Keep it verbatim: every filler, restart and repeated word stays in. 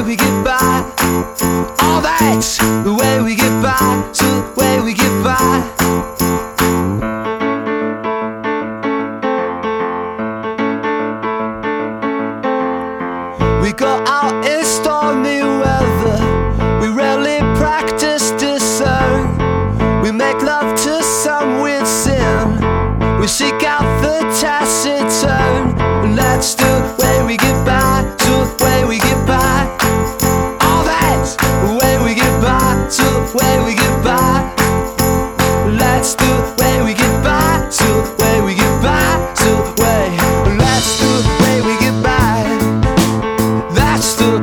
we get by. Oh, that's the way we get by. So the way we get by. We go out in stormy weather. We rarely practice discern. We make love to some weird sin. We seek out the taciturn. And that's the way we get